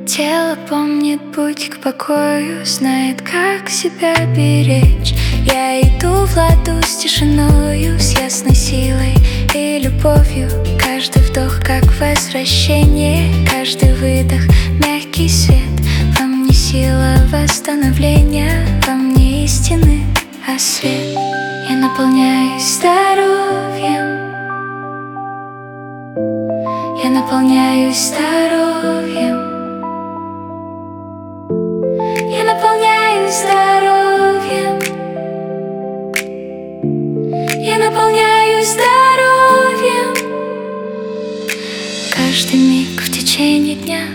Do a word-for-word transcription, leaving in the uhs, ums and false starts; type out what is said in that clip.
Тело помнит путь к покою, знает, как себя беречь. Я иду в ладу с тишиною, с ясной силой и любовью. Каждый вдох как возвращение, каждый выдох мягкий свет. Во мне сила восстановления, во мне истины, а свет. Я наполняюсь здоровьем, я наполняюсь здоровьем, я наполняюсь здоровьем, я наполняюсь здоровьем. Каждый миг в течение дня